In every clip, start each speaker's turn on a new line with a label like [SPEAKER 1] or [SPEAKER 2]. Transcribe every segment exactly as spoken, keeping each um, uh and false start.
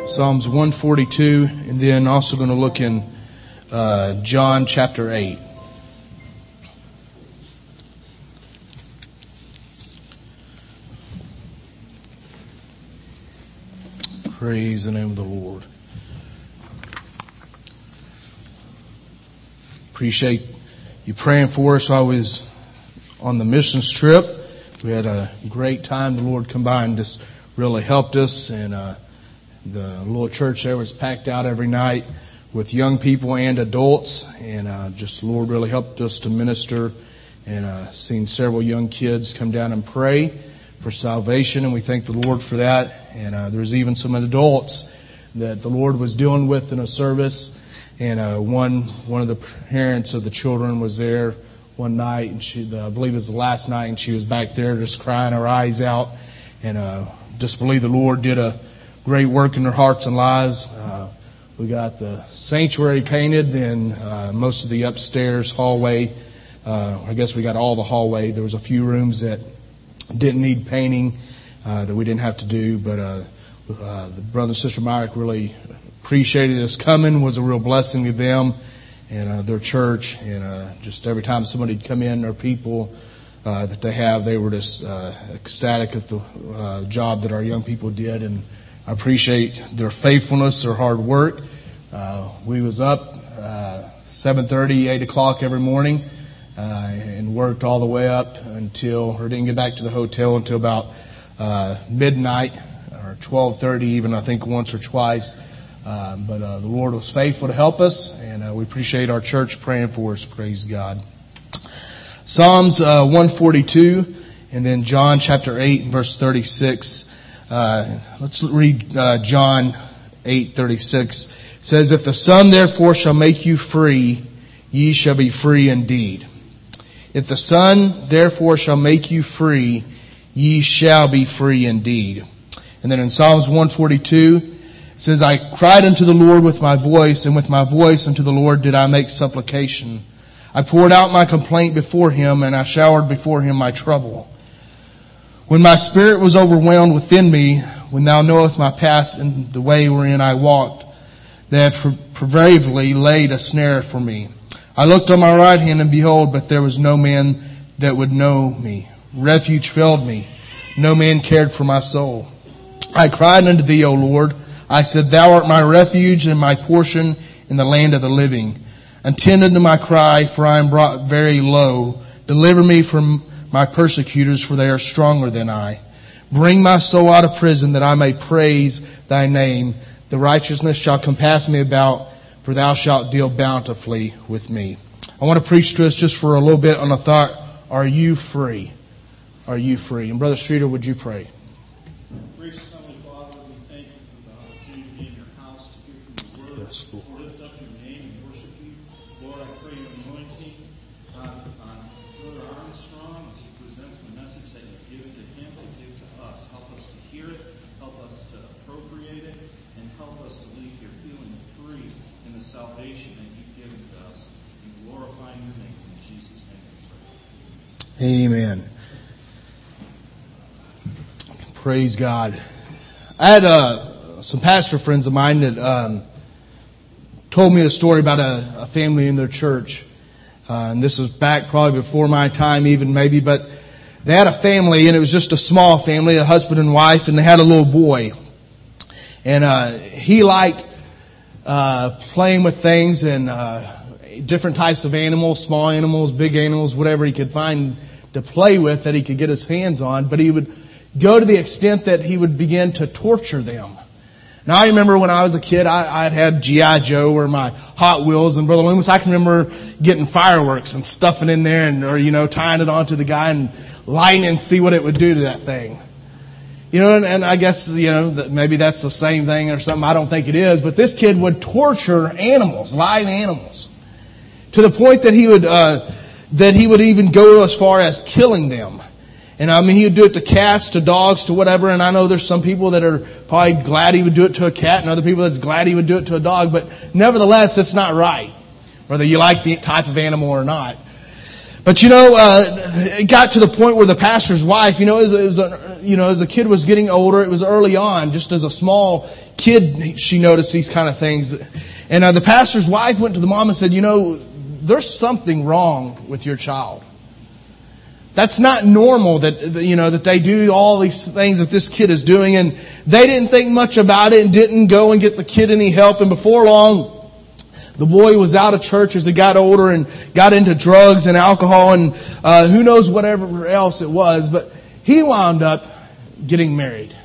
[SPEAKER 1] Psalms one forty-two, and then also going to look in uh, John chapter eight. Praise the name of the Lord. Appreciate you praying for us while I was on the missions trip. We had a great time. The Lord come by and just really helped us, and uh, the little church there was packed out every night with young people and adults, and uh, just the Lord really helped us to minister, and uh, seen several young kids come down and pray for salvation, and we thank the Lord for that. And uh, there was even some adults that the Lord was dealing with in a service, and uh, one one of the parents of the children was there one night, and she, the, I believe it was the last night, and she was back there just crying her eyes out, and uh, just believe the Lord did a great work in their hearts and lives. Uh, we got the sanctuary painted, and uh, most of the upstairs hallway. Uh, I guess we got all the hallway. There was a few rooms that didn't need painting uh, that we didn't have to do, but uh, uh, the brother and sister Myrick really appreciated us coming. Was a real blessing to them and uh, their church, and uh, just every time somebody'd come in, or people uh, that they have, they were just uh, ecstatic at the uh, job that our young people did, and I appreciate their faithfulness, their hard work. Uh, we was up uh, seven thirty, eight o'clock every morning, uh, and worked all the way up until, or didn't get back to the hotel until about uh, midnight, or twelve thirty even, I think once or twice. Uh, but uh, the Lord was faithful to help us, and uh, we appreciate our church praying for us. Praise God. Psalms uh, one forty-two, and then John chapter eight, verse thirty-six. Uh, let's read uh, John eight thirty-six. It says, "If the Son therefore shall make you free, ye shall be free indeed. If the Son therefore shall make you free, ye shall be free indeed." And then in Psalms one forty-two, it says, "I cried unto the Lord with my voice, and with my voice unto the Lord did I make supplication. I poured out my complaint before Him, and I showered before Him my trouble. When my spirit was overwhelmed within me, when Thou knowest my path and the way wherein I walked, Thou hast bravely laid a snare for me. I looked on my right hand, and behold, but there was no man that would know me. Refuge failed me. No man cared for my soul. I cried unto Thee, O Lord. I said, Thou art my refuge and my portion in the land of the living. Attend unto my cry, for I am brought very low. Deliver me from my persecutors, for they are stronger than I. Bring my soul out of prison, that I may praise Thy name. The righteousness shall compass me about, for Thou shalt deal bountifully with me." I want to preach to us just for a little bit on the thought, are you free? Are you free? And Brother Streeter, would you pray?
[SPEAKER 2] Gracious Heavenly Father, we thank you for the opportunity to be in your house, to hear from your word,
[SPEAKER 1] Yes, Lord.
[SPEAKER 2] to lift up your name and worship you. Lord, I pray your anointing on, on Brother Armstrong as he presents the message that you've given to him to give to us. Help us to hear it, help us to appropriate it, and help us to leave here feeling free in the salvation that you've given to us, and glorifying your name. In Jesus' name we pray.
[SPEAKER 1] Amen. Praise God. I had uh, some pastor friends of mine that um, told me a story about a, a family in their church. Uh, and this was back probably before my time even maybe, but they had a family, and it was just a small family, a husband and wife, and they had a little boy. And uh, he liked uh, playing with things and uh, different types of animals, small animals, big animals, whatever he could find to play with that he could get his hands on. But he would go to the extent that he would begin to torture them. Now, I remember when I was a kid, I, I'd had G I Joe or my Hot Wheels, and Brother Loomis, I can remember getting fireworks and stuffing in there, and or you know tying it onto the guy and lighting it and see what it would do to that thing. You know, and, and I guess you know that maybe that's the same thing or something. I don't think it is, but this kid would torture animals, live animals, to the point that he would uh, that he would even go as far as killing them. And I mean, he would do it to cats, to dogs, to whatever. And I know there's some people that are probably glad he would do it to a cat, and other people that's glad he would do it to a dog. But nevertheless, it's not right, whether you like the type of animal or not. But you know, uh, it got to the point where the pastor's wife, you know, it was, it was a, you know, as the kid was getting older, it was early on, just as a small kid, she noticed these kind of things. And uh, the pastor's wife went to the mom and said, you know, there's something wrong with your child. That's not normal that, you know, that they do all these things that this kid is doing. And they didn't think much about it and didn't go and get the kid any help. And before long, the boy was out of church as he got older and got into drugs and alcohol and uh, who knows whatever else it was. But he wound up getting married.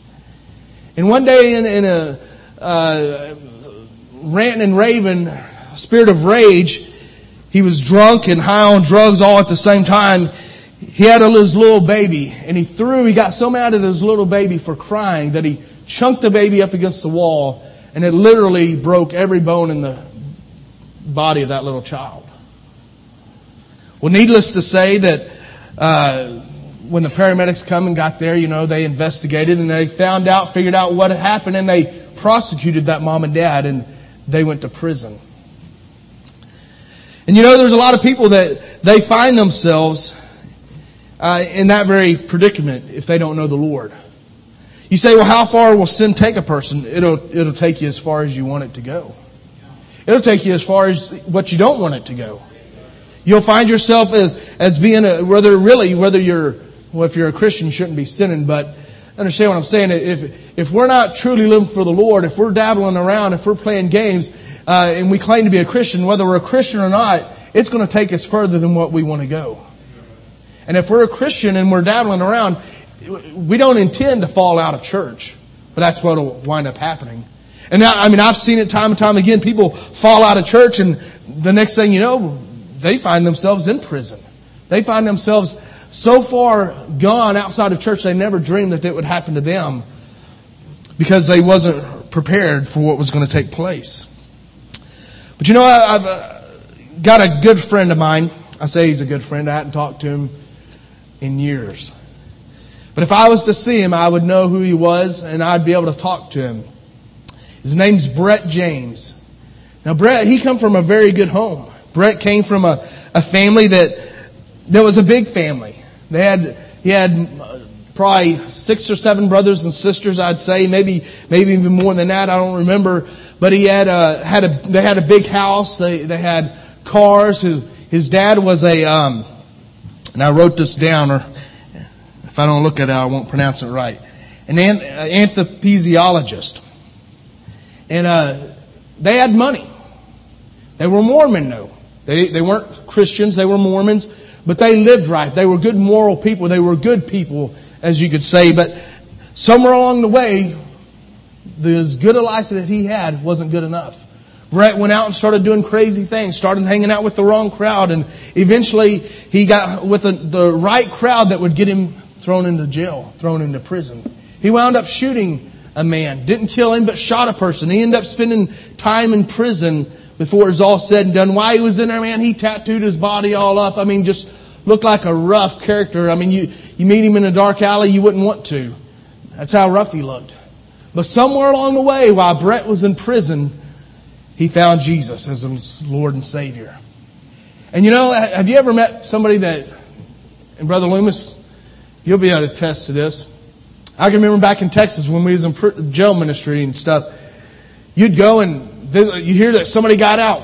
[SPEAKER 1] And one day in, in a uh, ranting and raving spirit of rage, he was drunk and high on drugs all at the same time. He had a, his little baby, and he threw, he got so mad at his little baby for crying that he chunked the baby up against the wall, and it literally broke every bone in the body of that little child. Well, needless to say that uh, when the paramedics come and got there, you know, they investigated and they found out, figured out what had happened, and they prosecuted that mom and dad, and they went to prison. And you know, there's a lot of people that they find themselves uh, in that very predicament if they don't know the Lord. You say, well, how far will sin take a person? It'll it'll take you as far as you want it to go. It'll take you as far as what you don't want it to go. You'll find yourself as as being a, whether really whether you're well, if you're a Christian, you shouldn't be sinning, but understand what I'm saying. If if we're not truly living for the Lord, if we're dabbling around, if we're playing games, uh, and we claim to be a Christian, whether we're a Christian or not, it's going to take us further than what we want to go. And if we're a Christian and we're dabbling around, we don't intend to fall out of church, but that's what will wind up happening. And now, I mean, I've seen it time and time again. People fall out of church, and the next thing you know, they find themselves in prison. They find themselves so far gone outside of church, they never dreamed that it would happen to them because they wasn't prepared for what was going to take place. But you know, I've uh, got a good friend of mine. I say he's a good friend. I hadn't talked to him in years. But if I was to see him, I would know who he was, and I'd be able to talk to him. His name's Brett James. Now, Brett, he come from a very good home. Brett came from a, a family that, that was a big family. They had, he had probably six or seven brothers and sisters, I'd say, maybe, maybe even more than that. I don't remember. But he had a, had a, they had a big house. They, they had cars. His, his dad was a, um, and I wrote this down, or if I don't look at it, I won't pronounce it right. An anesthesiologist. And uh, they had money. They were Mormon, though. They they weren't Christians. They were Mormons. But they lived right. They were good moral people. They were good people, as you could say. But somewhere along the way, the as good a life that he had wasn't good enough. Brett went out and started doing crazy things, started hanging out with the wrong crowd, and eventually he got with the, the right crowd that would get him thrown into jail, thrown into prison. He wound up shooting a man, didn't kill him, but shot a person. He ended up spending time in prison before it was all said and done. While he was in there, man, he tattooed his body all up. I mean, just looked like a rough character. I mean, you, you meet him in a dark alley, you wouldn't want to. That's how rough he looked. But somewhere along the way, while Brett was in prison, he found Jesus as his Lord and Savior. And you know, have you ever met somebody that, and Brother Loomis, you'll be able to attest to this. I can remember back in Texas when we was in jail ministry and stuff, you'd go and visit, you hear that somebody got out.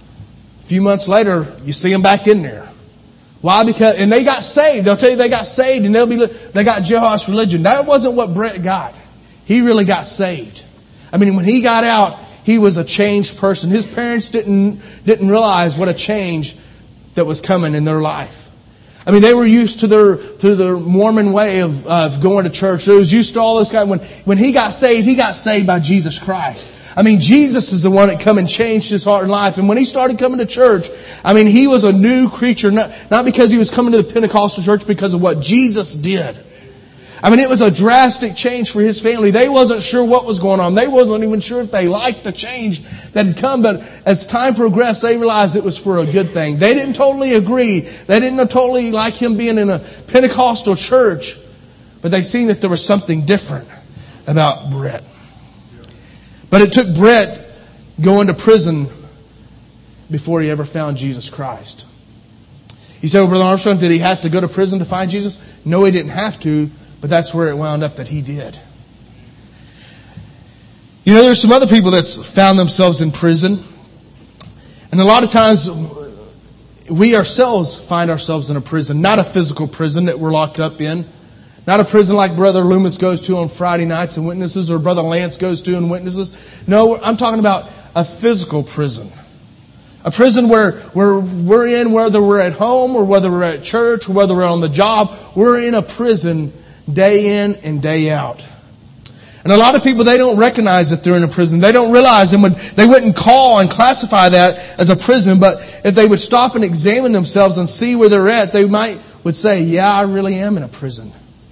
[SPEAKER 1] A few months later, you see them back in there. Why? Because, and they got saved. They'll tell you they got saved and they'll be, they got jailhouse religion. That wasn't what Brett got. He really got saved. I mean, when he got out, he was a changed person. His parents didn't didn't realize what a change that was coming in their life. I mean, they were used to their to their Mormon way of, of going to church. They was used to all this guy. When when he got saved, he got saved by Jesus Christ. I mean, Jesus is the one that come and changed his heart and life. And when he started coming to church, I mean, he was a new creature. Not, not because he was coming to the Pentecostal church, because of what Jesus did. I mean, it was a drastic change for his family. They wasn't sure what was going on. They wasn't even sure if they liked the change that had come. But as time progressed, they realized it was for a good thing. They didn't totally agree. They didn't totally like him being in a Pentecostal church. But they seen that there was something different about Brett. But it took Brett going to prison before he ever found Jesus Christ. You say, well, Brother Armstrong, did he have to go to prison to find Jesus? No, he didn't have to. but that's where it wound up that he did. You know, there's some other people that's found themselves in prison. And a lot of times, we ourselves find ourselves in a prison. Not a physical prison that we're locked up in. Not a prison like Brother Loomis goes to on Friday nights and witnesses, or Brother Lance goes to and witnesses. No, I'm talking about a physical prison. A prison where, where we're in, whether we're at home or whether we're at church or whether we're on the job, we're in a prison day in and day out. And a lot of people, they don't recognize that they're in a prison. They don't realize, and they wouldn't call and classify that as a prison, but if they would stop and examine themselves and see where they're at, they might would say, yeah, I really am in a prison.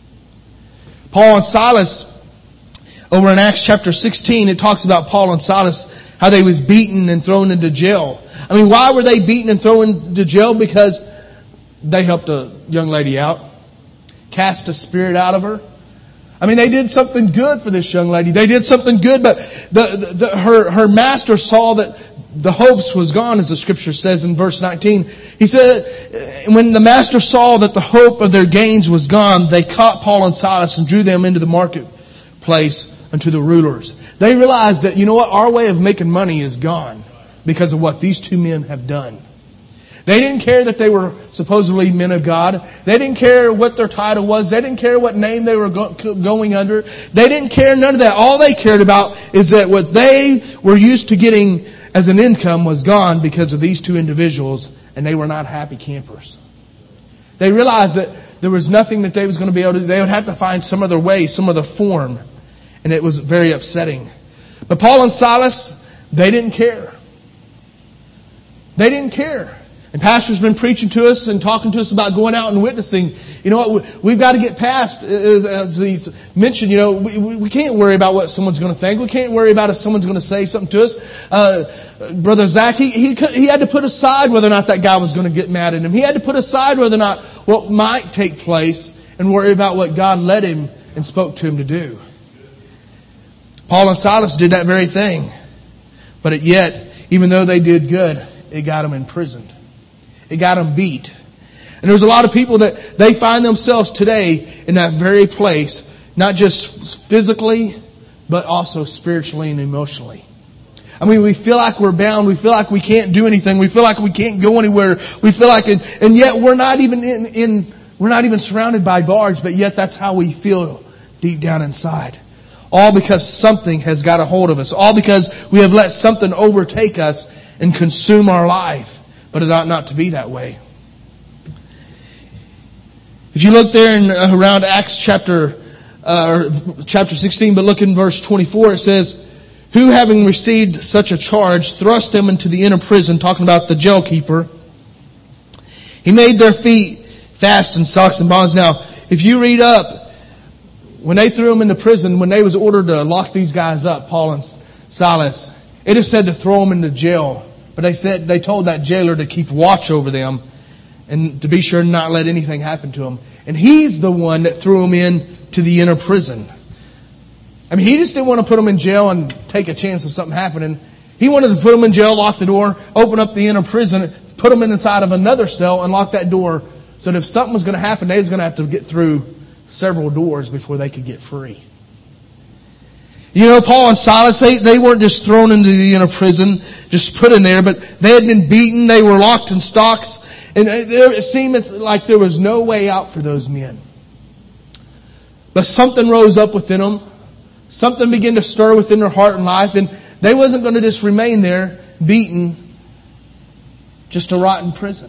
[SPEAKER 1] Paul and Silas, over in Acts chapter sixteen, it talks about Paul and Silas, how they was beaten and thrown into jail. I mean, why were they beaten and thrown into jail? Because they helped a young lady out, cast a spirit out of her. I mean, they did something good for this young lady. They did something good, but the, the, the, her, her master saw that the hopes was gone, as the scripture says in verse nineteen. He said, when the master saw that the hope of their gains was gone, they caught Paul and Silas and drew them into the marketplace unto the rulers. They realized that, you know what, our way of making money is gone because of what these two men have done. They didn't care that they were supposedly men of God. They didn't care what their title was. They didn't care what name they were go- going under. They didn't care none of that. All they cared about is that what they were used to getting as an income was gone because of these two individuals, and they were not happy campers. They realized that there was nothing that they was going to be able to do. They would have to find some other way, some other form, and it was very upsetting. But Paul and Silas, they didn't care. They didn't care. And Pastor's been preaching to us and talking to us about going out and witnessing. You know what? We've got to get past, as he's mentioned, you know, we, we can't worry about what someone's going to think. We can't worry about if someone's going to say something to us. Uh, Brother Zach, he, he, he had to put aside whether or not that guy was going to get mad at him. He had to put aside whether or not what might take place and worry about what God led him and spoke to him to do. Paul and Silas did that very thing. But yet, even though they did good, it got them imprisoned. It got them beat. And there's a lot of people that they find themselves today in that very place, not just physically, but also spiritually and emotionally. I mean, we feel like we're bound. We feel like we can't do anything. We feel like we can't go anywhere. We feel like, and, and yet we're not even in, in, we're not even surrounded by bars, but yet that's how we feel deep down inside. All because something has got a hold of us. All because we have let something overtake us and consume our life. But it ought not to be that way. If you look there in uh, around Acts chapter uh, chapter sixteen, but look in verse twenty-four, it says, "Who having received such a charge, thrust them into the inner prison," talking about the jail keeper. "He made their feet fast in stocks and bonds." Now, if you read up, when they threw them into prison, when they was ordered to lock these guys up, Paul and Silas, it is said to throw them into jail. But they said they told that jailer to keep watch over them and to be sure not let anything happen to them. And he's the one that threw them in to the inner prison. I mean, he just didn't want to put them in jail and take a chance of something happening. He wanted to put them in jail, lock the door, open up the inner prison, put them inside of another cell and lock that door so that if something was going to happen, they was going to have to get through several doors before they could get free. You know, Paul and Silas, they, they weren't just thrown into the inner prison, just put in there, but they had been beaten, they were locked in stocks, and it seemed like there was no way out for those men. But something rose up within them. Something began to stir within their heart and life, and they wasn't going to just remain there, beaten, just to rot in prison.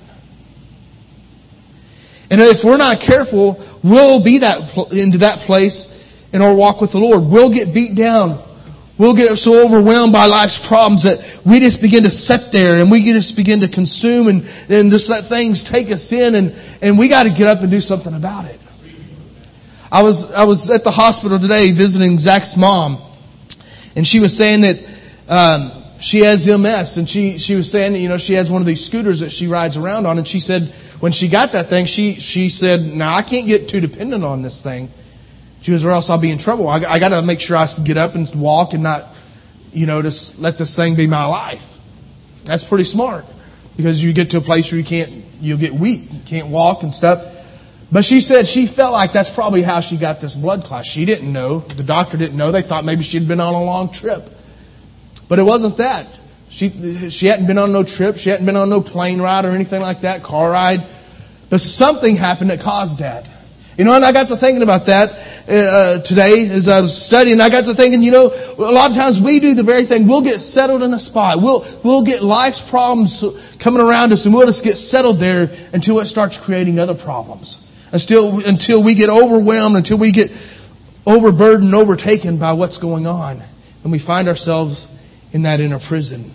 [SPEAKER 1] And if we're not careful, we'll be that into that place in our walk with the Lord. We'll get beat down. We'll get so overwhelmed by life's problems that we just begin to sit there and we just begin to consume and, and just let things take us in, and, and we got to get up and do something about it. I was I was at the hospital today visiting Zach's mom, and she was saying that um, she has M S, and she, she was saying that, you know, she has one of these scooters that she rides around on, and she said when she got that thing, she she said, "Now I can't get too dependent on this thing." She goes, "Or else I'll be in trouble. I, I got to make sure I get up and walk and not, you know, just let this thing be my life." That's pretty smart, because you get to a place where you can't, you'll get weak, you can't walk and stuff. But she said she felt like that's probably how she got this blood clot. She didn't know. The doctor didn't know. They thought maybe she'd been on a long trip. But it wasn't that. She she hadn't been on no trip. She hadn't been on no plane ride or anything like that, car ride. But something happened that caused that. You know, and I got to thinking about that uh, today as I was studying. I got to thinking, you know, a lot of times we do the very thing. We'll get settled in a spot. We'll we'll get life's problems coming around us, and we'll just get settled there until it starts creating other problems. Until until we get overwhelmed, until we get overburdened, overtaken by what's going on, and we find ourselves in that inner prison.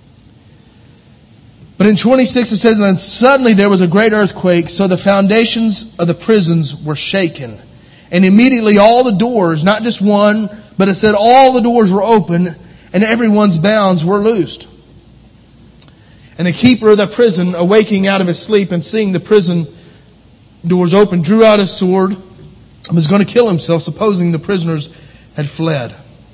[SPEAKER 1] But in twenty-six it says, and then suddenly there was a great earthquake, so the foundations of the prisons were shaken. And immediately all the doors, not just one, but it said all the doors were open, and everyone's bounds were loosed. And the keeper of the prison, awaking out of his sleep and seeing the prison doors open, drew out his sword and was going to kill himself, supposing the prisoners had fled.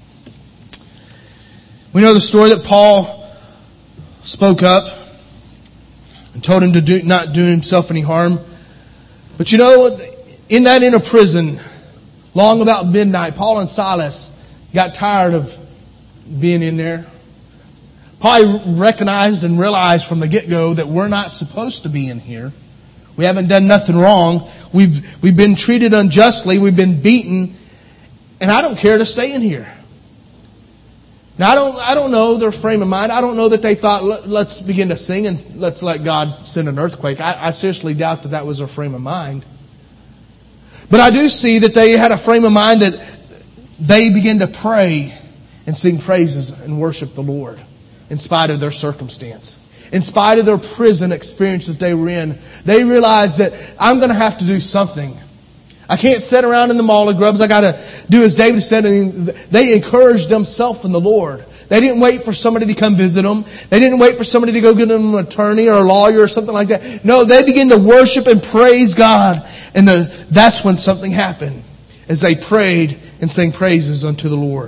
[SPEAKER 1] We know the story that Paul spoke up and told him to do, not do himself any harm. But you know, in that inner prison, long about midnight, Paul and Silas got tired of being in there. Probably recognized and realized from the get-go that we're not supposed to be in here. We haven't done nothing wrong. We've we've been treated unjustly. We've been beaten. And I don't care to stay in here. Now, I don't I don't know their frame of mind. I don't know that they thought, let's begin to sing and let's let God send an earthquake. I, I seriously doubt that that was their frame of mind. But I do see that they had a frame of mind that they began to pray and sing praises and worship the Lord in spite of their circumstance. In spite of their prison experience that they were in, they realized that I'm going to have to do something. I can't sit around in the mall of grubs. I got to do as David said. And they encouraged themselves in the Lord. They didn't wait for somebody to come visit them. They didn't wait for somebody to go get them an attorney or a lawyer or something like that. No, they began to worship and praise God. And the, that's when something happened, as they prayed and sang praises unto the Lord.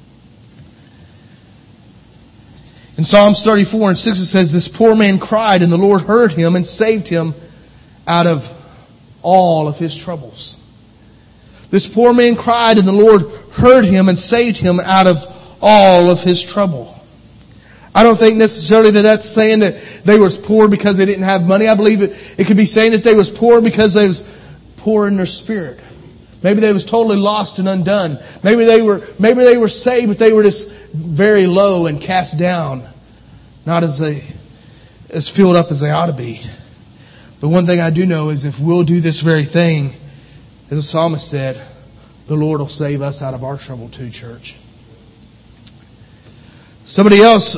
[SPEAKER 1] In Psalms thirty-four and six it says, this poor man cried, and the Lord heard him and saved him out of all of his troubles. This poor man cried, and the Lord heard him and saved him out of all of his trouble. I don't think necessarily that that's saying that they was poor because they didn't have money. I believe it, it could be saying that they was poor because they was poor in their spirit. Maybe they was totally lost and undone. Maybe they were maybe they were saved, but they were just very low and cast down, not as they as filled up as they ought to be. But one thing I do know is if we'll do this very thing, as the psalmist said, the Lord will save us out of our trouble too, church. Somebody else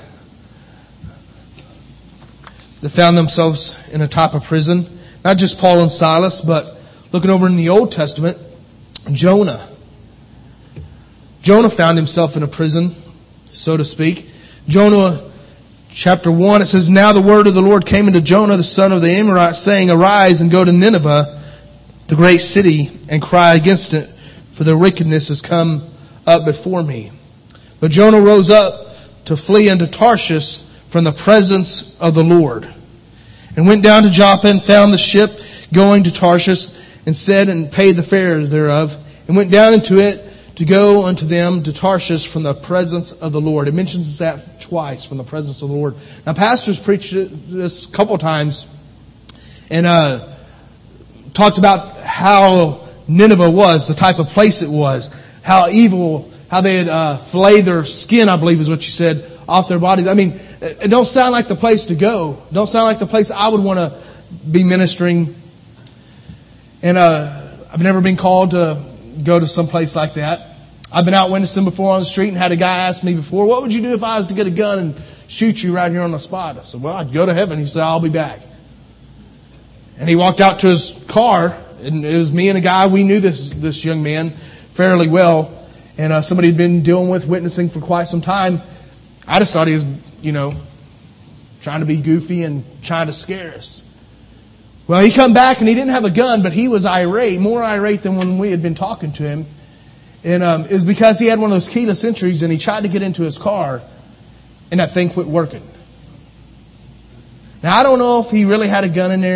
[SPEAKER 1] that found themselves in a type of prison, not just Paul and Silas, but looking over in the Old Testament, Jonah. Jonah found himself in a prison, so to speak. Jonah chapter one, it says, now the word of the Lord came unto Jonah, the son of the Amittai, saying, arise and go to Nineveh, the great city, and cry against it, for their wickedness has come up before me. But Jonah rose up to flee unto Tarshish from the presence of the Lord, and went down to Joppa and found the ship going to Tarshish, and said and paid the fare thereof, and went down into it to go unto them to Tarshish from the presence of the Lord. It mentions that twice, from the presence of the Lord. Now, pastors preached this a couple times, and uh, talked about how Nineveh was, the type of place it was, how evil, how they had uh, flayed their skin, I believe is what you said, off their bodies. I mean, it don't sound like the place to go. Don't sound like the place I would want to be ministering. And uh, I've never been called to go to some place like that. I've been out witnessing before on the street and had a guy ask me before, what would you do if I was to get a gun and shoot you right here on the spot? I said, well, I'd go to heaven. He said, I'll be back. And he walked out to his car, and it was me and a guy. We knew this this young man fairly well, and uh, somebody had been dealing with witnessing for quite some time. I just thought he was, you know, trying to be goofy and trying to scare us. Well, he come back and he didn't have a gun, but he was irate, more irate than when we had been talking to him. And um, it was because he had one of those keyless entries and he tried to get into his car and that thing quit working. Now, I don't know if he really had a gun in there.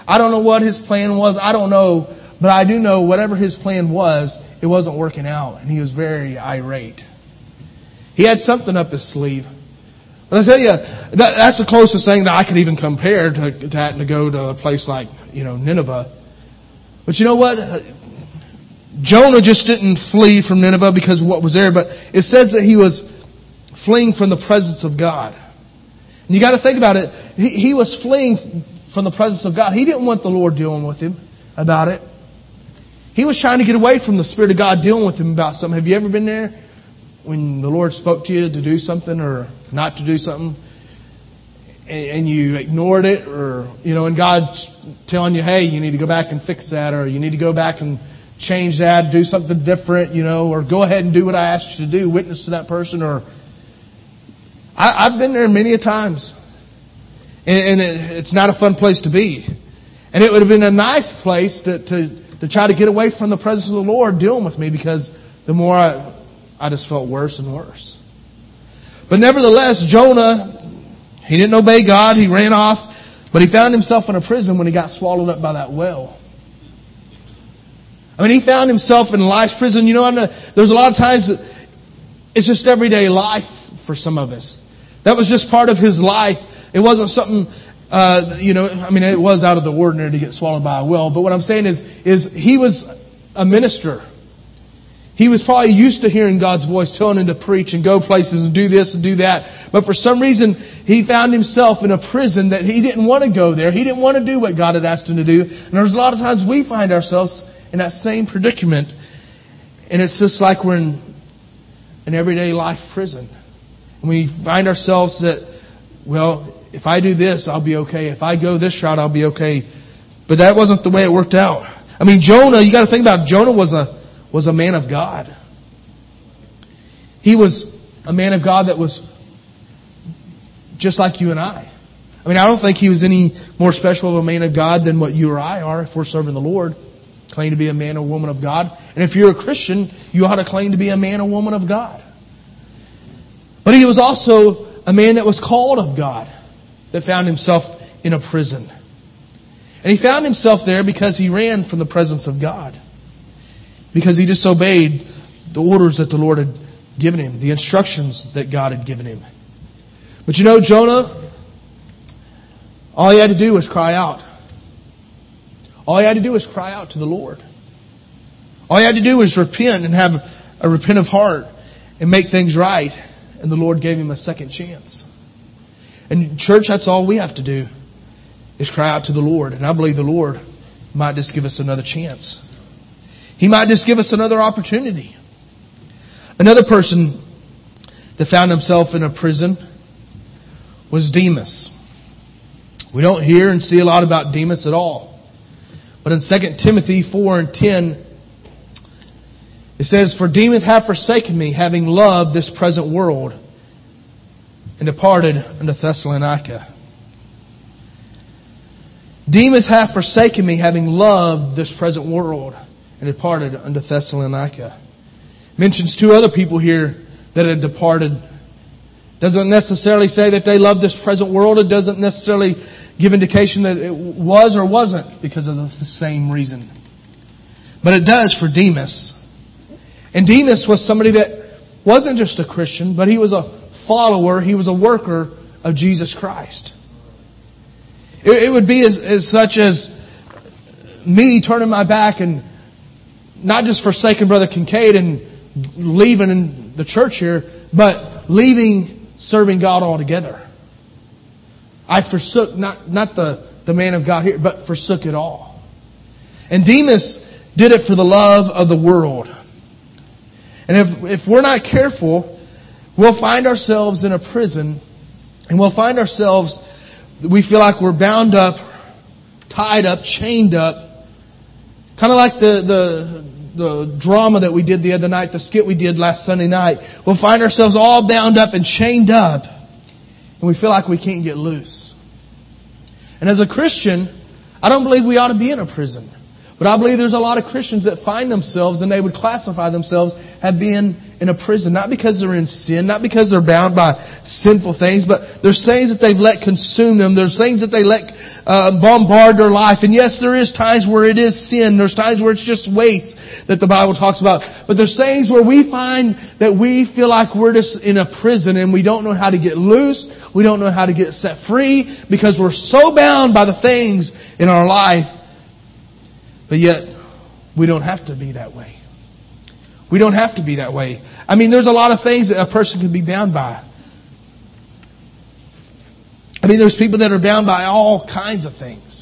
[SPEAKER 1] I don't know what his plan was. I don't know. But I do know whatever his plan was, it wasn't working out. And he was very irate. He had something up his sleeve. But I tell you, that, that's the closest thing that I could even compare to, to having to go to a place like, you know, Nineveh. But you know what? Jonah just didn't flee from Nineveh because of what was there, but it says that he was fleeing from the presence of God. And you got to think about it. He, he was fleeing from the presence of God. He didn't want the Lord dealing with him about it. He was trying to get away from the Spirit of God dealing with him about something. Have you ever been there when the Lord spoke to you to do something or not to do something, and, and you ignored it, or, you know, and God's telling you, hey, you need to go back and fix that, or you need to go back and change that, do something different, you know, or go ahead and do what I asked you to do, witness to that person, or I, I've been there many a times, and, and it, it's not a fun place to be. And it would have been a nice place to, to, to try to get away from the presence of the Lord dealing with me, because the more I, I just felt worse and worse. But nevertheless, Jonah, he didn't obey God. He ran off, but he found himself in a prison when he got swallowed up by that whale. I mean, he found himself in life's prison. You know, there's a lot of times that it's just everyday life for some of us. That was just part of his life. It wasn't something, uh, you know, I mean, it was out of the ordinary to get swallowed by a whale. But what I'm saying is, is he was a minister. He was probably used to hearing God's voice telling him to preach and go places and do this and do that. But for some reason, he found himself in a prison that he didn't want to go there. He didn't want to do what God had asked him to do. And there's a lot of times we find ourselves in that same predicament. And it's just like we're in an everyday life prison. And we find ourselves that, well, if I do this, I'll be okay. If I go this route, I'll be okay. But that wasn't the way it worked out. I mean, Jonah, you got to think about it. Jonah was a was a man of God. He was a man of God that was just like you and I. I mean, I don't think he was any more special of a man of God than what you or I are if we're serving the Lord. Claim to be a man or woman of God. And if you're a Christian, you ought to claim to be a man or woman of God. But he was also a man that was called of God, that found himself in a prison. And he found himself there because he ran from the presence of God. Because he disobeyed the orders that the Lord had given him, the instructions that God had given him. But you know, Jonah, all he had to do was cry out. All he had to do was cry out to the Lord. All he had to do was repent and have a repentant heart and make things right. And the Lord gave him a second chance. And church, that's all we have to do, is cry out to the Lord. And I believe the Lord might just give us another chance. He might just give us another opportunity. Another person that found himself in a prison was Demas. We don't hear and see a lot about Demas at all. But in Second Timothy four and ten, it says, "For Demas hath forsaken me, having loved this present world, and departed unto Thessalonica." Demas hath forsaken me, having loved this present world, and departed unto Thessalonica. Mentions two other people here that had departed. Doesn't necessarily say that they loved this present world. It doesn't necessarily give indication that it was or wasn't because of the same reason. But it does for Demas. And Demas was somebody that wasn't just a Christian, but he was a follower, he was a worker of Jesus Christ. It, it would be as, as such as me turning my back and not just forsaking Brother Kincaid and leaving in the church here, but leaving serving God altogether. I forsook not, not the, the man of God here, but forsook it all. And Demas did it for the love of the world. And if, if we're not careful, we'll find ourselves in a prison, and we'll find ourselves, we feel like we're bound up, tied up, chained up, kind of like the, the the drama that we did the other night, the skit we did last Sunday night. We'll find ourselves all bound up and chained up, and we feel like we can't get loose. And as a Christian, I don't believe we ought to be in a prison. But I believe there's a lot of Christians that find themselves, and they would classify themselves as being in a prison, not because they're in sin, not because they're bound by sinful things, but there's things that they've let consume them. There's things that they let uh, bombard their life. And yes, there is times where it is sin. There's times where it's just weights that the Bible talks about. But there's things where we find that we feel like we're just in a prison and we don't know how to get loose. We don't know how to get set free because we're so bound by the things in our life. But yet, we don't have to be that way. We don't have to be that way. I mean, there's a lot of things that a person can be bound by. I mean, there's people that are bound by all kinds of things.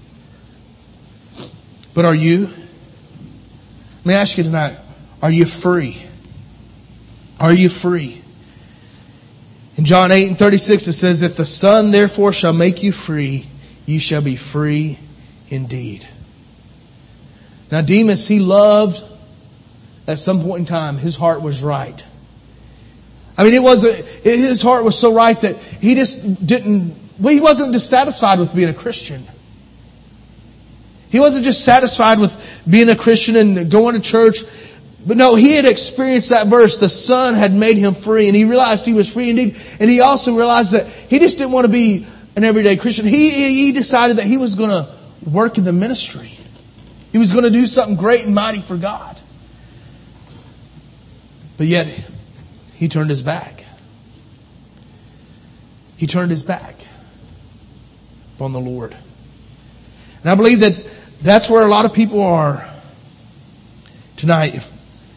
[SPEAKER 1] But are you? Let me ask you tonight, are you free? Are you free? In John eight and thirty-six it says, if the Son therefore shall make you free, you shall be free indeed. Now Demas, he loved. At some point in time, his heart was right. I mean, it wasn't, his heart was so right that he just didn't, well, he wasn't dissatisfied with being a Christian. He wasn't just satisfied with being a Christian and going to church. But no, he had experienced that verse. The Son had made him free, and he realized he was free indeed. And he also realized that he just didn't want to be an everyday Christian. He, he decided that he was going to work in the ministry. He was going to do something great and mighty for God. But yet, he turned his back. He turned his back upon the Lord. And I believe that that's where a lot of people are tonight. If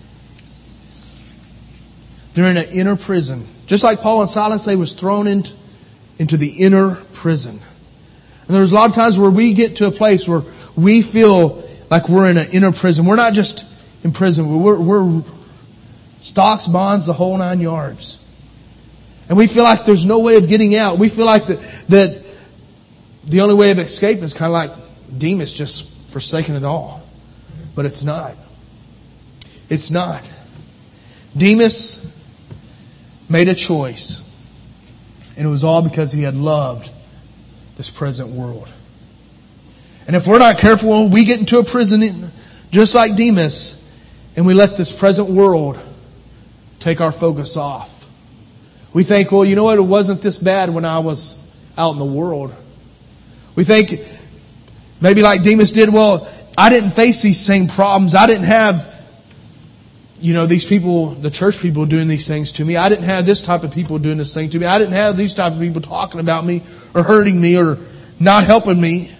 [SPEAKER 1] they're in an inner prison. Just like Paul and Silas, they was thrown into, into the inner prison. And there's a lot of times where we get to a place where we feel like we're in an inner prison. We're not just in prison. We're... we're stocks, bonds, the whole nine yards. And we feel like there's no way of getting out. We feel like that, that the only way of escape is kind of like Demas just forsaking it all. But it's not. It's not. Demas made a choice. And it was all because he had loved this present world. And if we're not careful, we get into a prison just like Demas, and we let this present world take our focus off. We think, well, you know what? It wasn't this bad when I was out in the world. We think, maybe like Demas did, well, I didn't face these same problems. I didn't have, you know, these people, the church people doing these things to me. I didn't have this type of people doing this thing to me. I didn't have these type of people talking about me or hurting me or not helping me.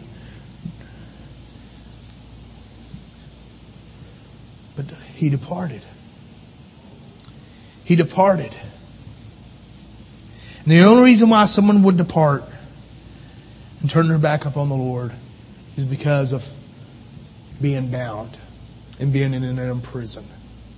[SPEAKER 1] But he departed. He departed. And the only reason why someone would depart and turn their back upon the Lord is because of being bound and being in an inner prison.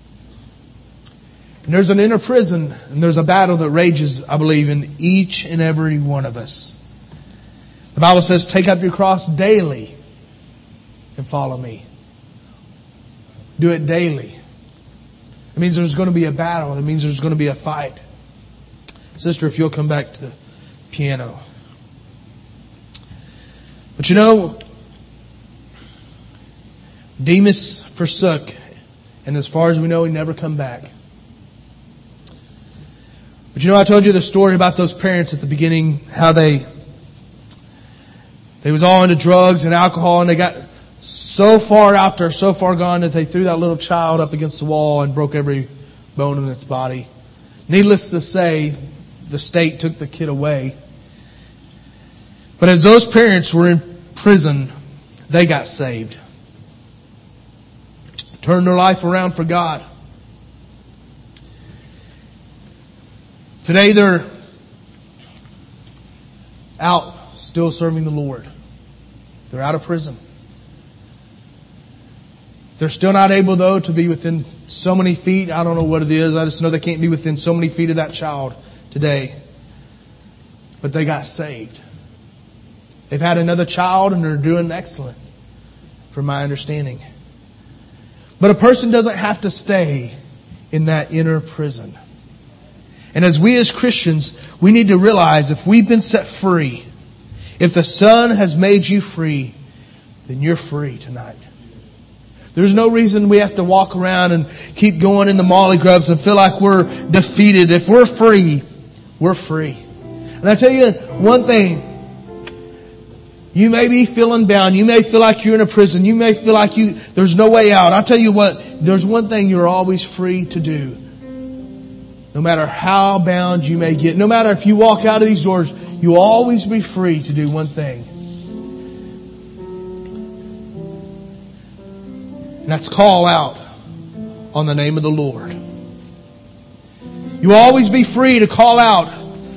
[SPEAKER 1] And there's an inner prison and there's a battle that rages, I believe, in each and every one of us. The Bible says, take up your cross daily and follow me. Do it daily. It means there's going to be a battle. It means there's going to be a fight. Sister, if you'll come back to the piano. But you know, Demas forsook, and as far as we know, he never come back. But you know, I told you the story about those parents at the beginning, how they they was all into drugs and alcohol, and they got so far out there, so far gone, that they threw that little child up against the wall and broke every bone in its body. Needless to say, the state took the kid away. But as those parents were in prison, they got saved. Turned their life around for God. Today they're out still serving the Lord. They're out of prison. They're still not able, though, to be within so many feet. I don't know what it is. I just know they can't be within so many feet of that child today. But they got saved. They've had another child and they're doing excellent, from my understanding. But a person doesn't have to stay in that inner prison. And as we as Christians, we need to realize if we've been set free, if the Son has made you free, then you're free tonight. There's no reason we have to walk around and keep going in the molly grubs and feel like we're defeated. If we're free, we're free. And I tell you one thing. You may be feeling bound. You may feel like you're in a prison. You may feel like you there's no way out. I'll tell you what, there's one thing you're always free to do. No matter how bound you may get, no matter if you walk out of these doors, you'll always be free to do one thing. And that's call out on the name of the Lord. You'll always be free to call out.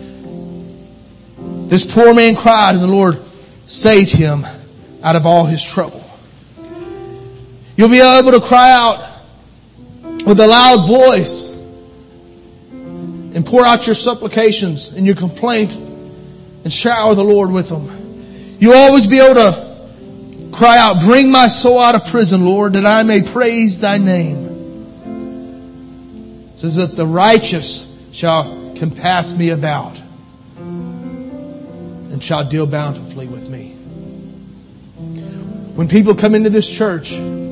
[SPEAKER 1] This poor man cried and the Lord saved him out of all his trouble. You'll be able to cry out with a loud voice and pour out your supplications and your complaint and shower the Lord with them. You'll always be able to cry out, bring my soul out of prison, Lord, that I may praise Thy name. It says that the righteous shall compass me about and shall deal bountifully with me. When people come into this church,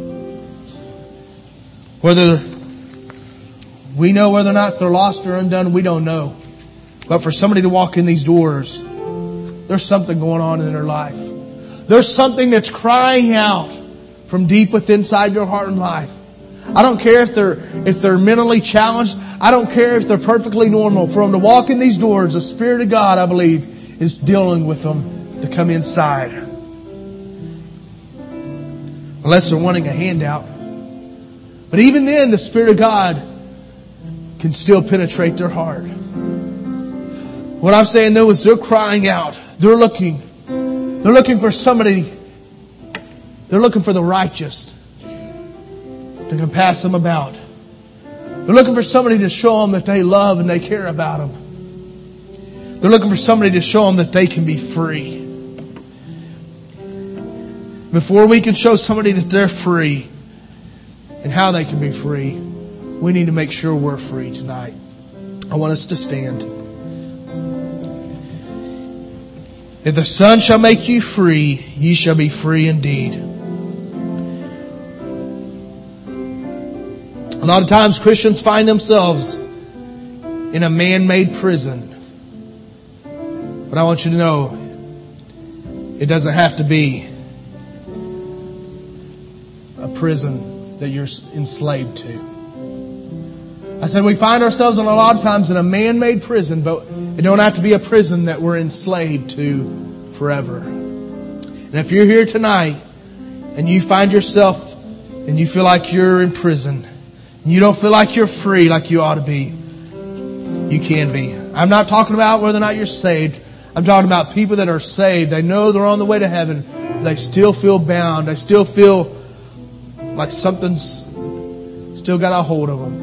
[SPEAKER 1] whether we know whether or not they're lost or undone, we don't know. But for somebody to walk in these doors, there's something going on in their life. There's something that's crying out from deep within inside your heart and life. I don't care if they're if they're mentally challenged. I don't care if they're perfectly normal. For them to walk in these doors, the Spirit of God, I believe, is dealing with them to come inside. Unless they're wanting a handout. But even then, the Spirit of God can still penetrate their heart. What I'm saying though is they're crying out. They're looking. They're looking for somebody. They're looking for the righteous to compass them about. They're looking for somebody to show them that they love and they care about them. They're looking for somebody to show them that they can be free. Before we can show somebody that they're free and how they can be free, we need to make sure we're free tonight. I want us to stand. If the Son shall make you free, ye shall be free indeed. A lot of times Christians find themselves in a man-made prison. But I want you to know, it doesn't have to be a prison that you're enslaved to. I said we find ourselves in a lot of times in a man-made prison, but it don't have to be a prison that we're enslaved to forever. And if you're here tonight and you find yourself and you feel like you're in prison, and you don't feel like you're free like you ought to be, you can be. I'm not talking about whether or not you're saved. I'm talking about people that are saved. They know they're on the way to heaven. They still feel bound. They still feel like something's still got a hold of them.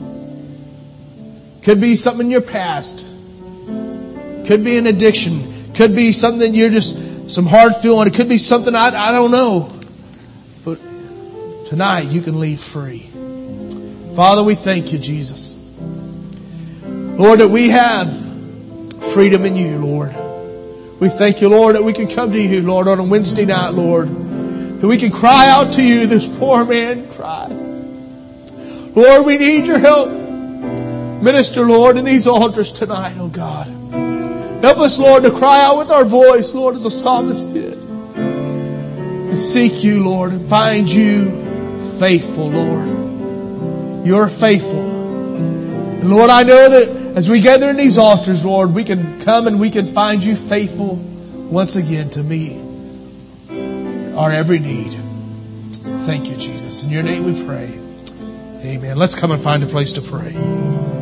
[SPEAKER 1] Could be something in your past. Could be an addiction. Could be something you're just, some hard feeling. It could be something, I, I don't know. But tonight you can leave free. Father, we thank you, Jesus. Lord, that we have freedom in you, Lord. We thank you, Lord, that we can come to you, Lord, on a Wednesday night, Lord. That we can cry out to you, this poor man cried. Lord, we need your help. Minister, Lord, in these altars tonight, oh God. Help us, Lord, to cry out with our voice, Lord, as the psalmist did. And seek you, Lord, and find you faithful, Lord. You're faithful. And Lord, I know that as we gather in these altars, Lord, we can come and we can find you faithful once again to meet our every need. Thank you, Jesus. In your name we pray. Amen. Let's come and find a place to pray.